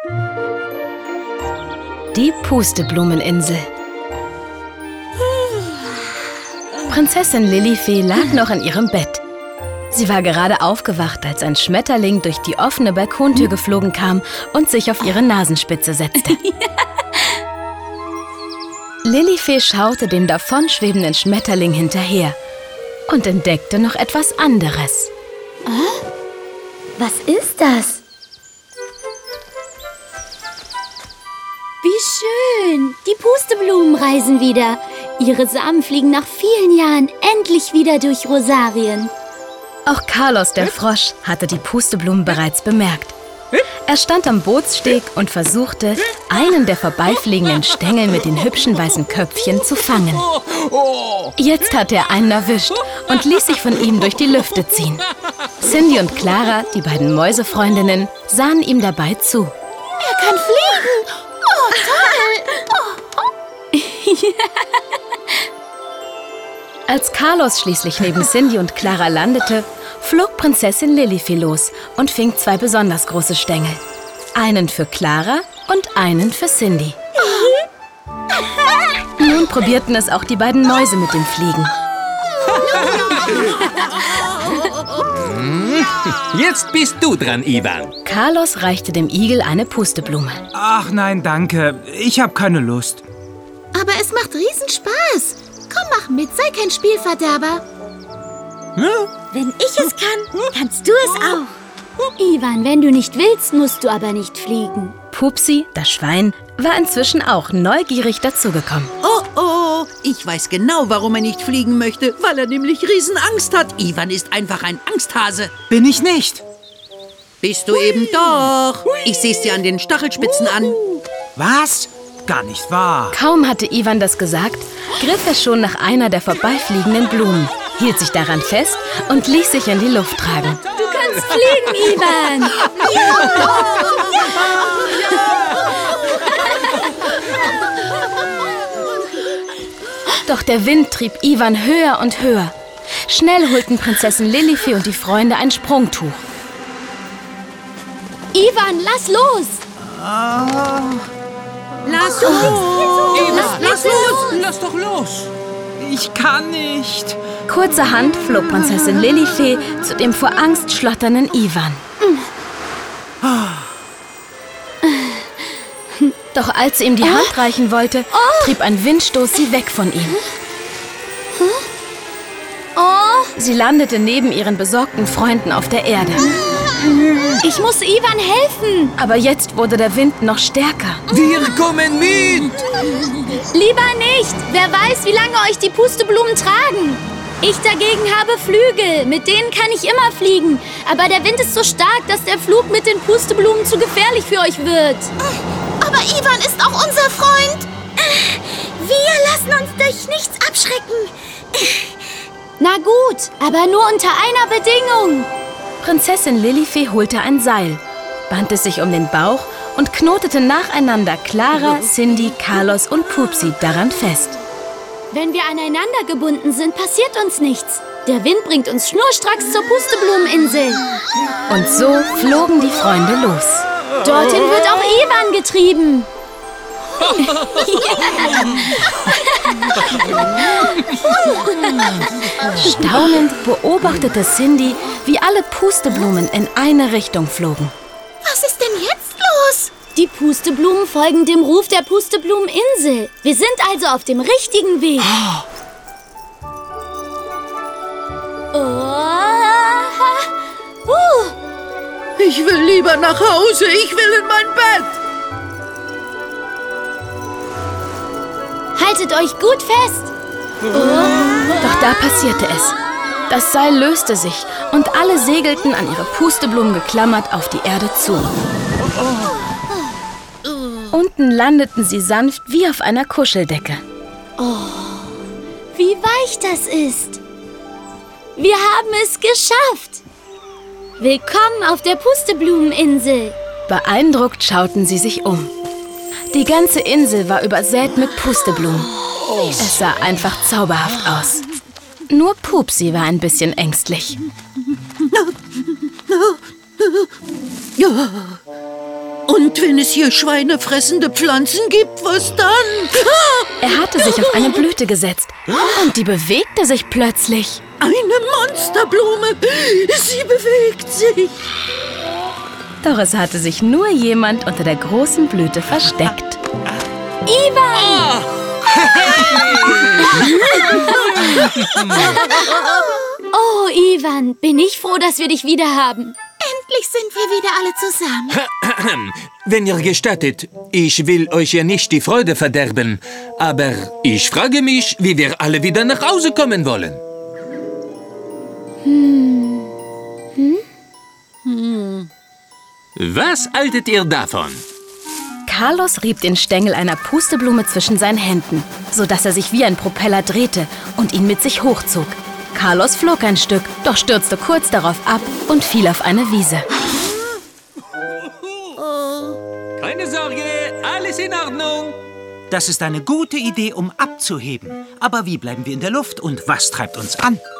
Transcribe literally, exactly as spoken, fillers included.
Die Pusteblumen-Insel. Prinzessin Lilifee lag noch in ihrem Bett. Sie war gerade aufgewacht, als ein Schmetterling durch die offene Balkontür geflogen kam und sich auf ihre Nasenspitze setzte. Lilifee schaute dem davonschwebenden Schmetterling hinterher und entdeckte noch etwas anderes. Oh? Was ist das? Wie schön! Die Pusteblumen reisen wieder. Ihre Samen fliegen nach vielen Jahren endlich wieder durch Rosarien. Auch Carlos, der Frosch, hatte die Pusteblumen bereits bemerkt. Er stand am Bootssteg und versuchte, einen der vorbeifliegenden Stängel mit den hübschen weißen Köpfchen zu fangen. Jetzt hatte er einen erwischt und ließ sich von ihm durch die Lüfte ziehen. Cindy und Clara, die beiden Mäusefreundinnen, sahen ihm dabei zu. Er kann fliegen! Oh, toll! Oh. Als Carlos schließlich neben Cindy und Clara landete, flog Prinzessin Lilifee los und fing zwei besonders große Stängel. Einen für Clara und einen für Cindy. Nun probierten es auch die beiden Mäuse mit dem Fliegen. Jetzt bist du dran, Ivan. Carlos reichte dem Igel eine Pusteblume. Ach nein, danke. Ich habe keine Lust. Aber es macht Riesenspaß. Komm, mach mit, sei kein Spielverderber. Hm? Wenn ich es kann, kannst du es auch. Ivan, wenn du nicht willst, musst du aber nicht fliegen. Pupsi, das Schwein, war inzwischen auch neugierig dazugekommen. Oh, oh, ich weiß genau, warum er nicht fliegen möchte, weil er nämlich Riesenangst hat. Ivan ist einfach ein Angsthase. Bin ich nicht. Bist du eben doch. Ich seh's dir an den Stachelspitzen an. Was? Gar nicht wahr. Kaum hatte Ivan das gesagt, griff er schon nach einer der vorbeifliegenden Blumen, hielt sich daran fest und ließ sich in die Luft tragen. Du kannst fliegen, Ivan! Doch der Wind trieb Ivan höher und höher. Schnell holten Prinzessin Lilifee und die Freunde ein Sprungtuch. Ivan, lass los! Ah. Lass los! Ivan, lass los! Lass doch los! Ich kann nicht. Kurzerhand flog Prinzessin Lilifee zu dem vor Angst schlotternden Ivan. Doch als sie ihm die Hand reichen wollte, trieb ein Windstoß sie weg von ihm. Sie landete neben ihren besorgten Freunden auf der Erde. Ich muss Ivan helfen. Aber jetzt wurde der Wind noch stärker. Wir kommen mit! Lieber nicht. Wer weiß, wie lange euch die Pusteblumen tragen. Ich dagegen habe Flügel. Mit denen kann ich immer fliegen. Aber der Wind ist so stark, dass der Flug mit den Pusteblumen zu gefährlich für euch wird. Aber Ivan ist auch unser Freund. Wir lassen uns durch nichts abschrecken. Na gut, aber nur unter einer Bedingung. Prinzessin Lilifee holte ein Seil, band es sich um den Bauch und knotete nacheinander Clara, Cindy, Carlos und Pupsi daran fest. Wenn wir aneinander gebunden sind, passiert uns nichts. Der Wind bringt uns schnurstracks zur Pusteblumen-Insel. Und so flogen die Freunde los. Dorthin wird auch Ivan getrieben. Staunend beobachtete Cindy, wie alle Pusteblumen in eine Richtung flogen. Was ist denn jetzt los? Die Pusteblumen folgen dem Ruf der Pusteblumen-Insel. Wir sind also auf dem richtigen Weg. Oh. Uh. Ich will lieber nach Hause. Ich will in mein Bett. Haltet euch gut fest. Oh. Doch da passierte es. Das Seil löste sich und alle segelten an ihre Pusteblumen geklammert auf die Erde zu. Unten landeten sie sanft wie auf einer Kuscheldecke. Oh, wie weich das ist. Wir haben es geschafft. Willkommen auf der Pusteblumen-Insel. Beeindruckt schauten sie sich um. Die ganze Insel war übersät mit Pusteblumen. Es sah einfach zauberhaft aus. Nur Pupsi war ein bisschen ängstlich. Und wenn es hier schweinefressende Pflanzen gibt, was dann? Er hatte sich auf eine Blüte gesetzt und die bewegte sich plötzlich. Eine Monsterblume! Sie bewegt sich! Doch es hatte sich nur jemand unter der großen Blüte versteckt. Ivan! Oh, Ivan, bin ich froh, dass wir dich wieder haben. Endlich sind wir wieder alle zusammen. Wenn ihr gestattet, ich will euch ja nicht die Freude verderben, aber ich frage mich, wie wir alle wieder nach Hause kommen wollen. Hm. Hm? Hm. Was haltet ihr davon? Carlos rieb den Stängel einer Pusteblume zwischen seinen Händen, sodass er sich wie ein Propeller drehte und ihn mit sich hochzog. Carlos flog ein Stück, doch stürzte kurz darauf ab und fiel auf eine Wiese. Keine Sorge, alles in Ordnung. Das ist eine gute Idee, um abzuheben. Aber wie bleiben wir in der Luft und was treibt uns an?